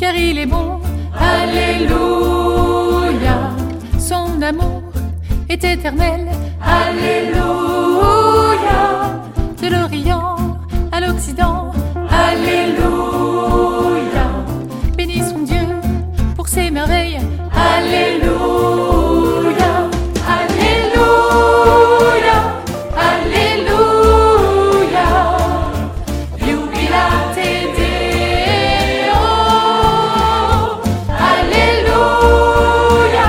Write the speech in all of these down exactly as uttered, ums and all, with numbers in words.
car il est bon. Alléluia. Son amour est éternel. Alléluia. De l'Orient à l'Occident. Alléluia. Bénissons Dieu pour ses merveilles. Alléluia. Alléluia. Alléluia. Jubilate Deo. Alléluia.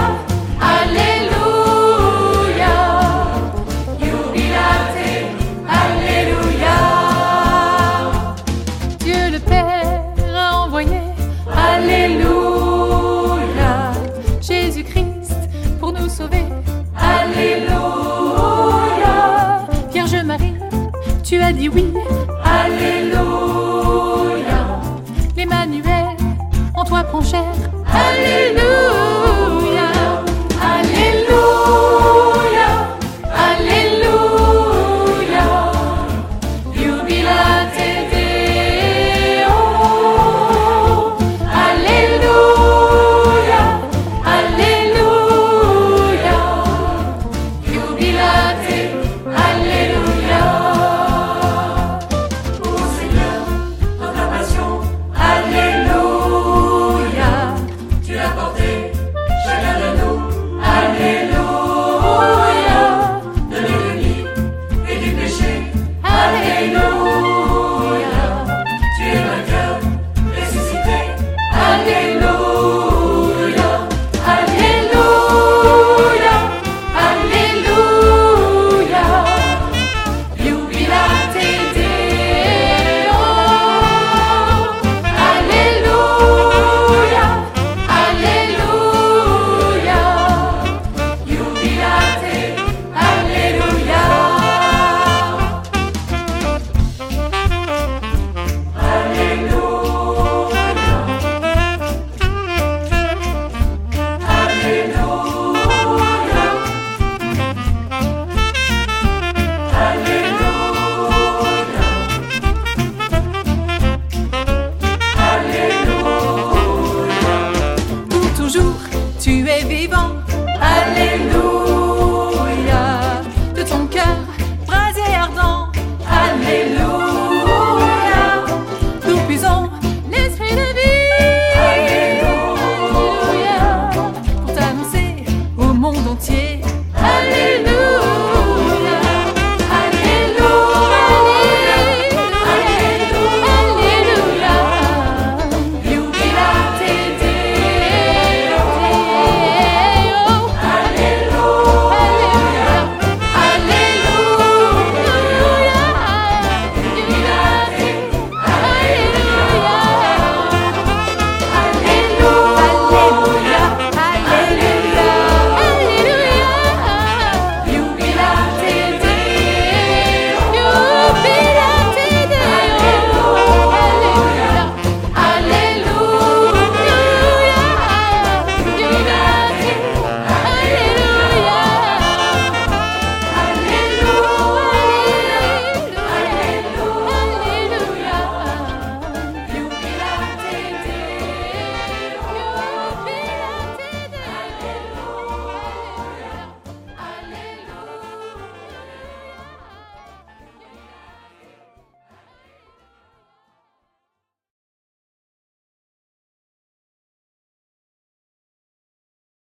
Alléluia. Jubilate. Alléluia. Dieu le Père a envoyé. Alléluia. Jésus-Christ pour nous sauver. Alléluia. Vierge Marie, tu as dit oui. Alléluia. L'Emmanuel en toi prend chair. Alléluia.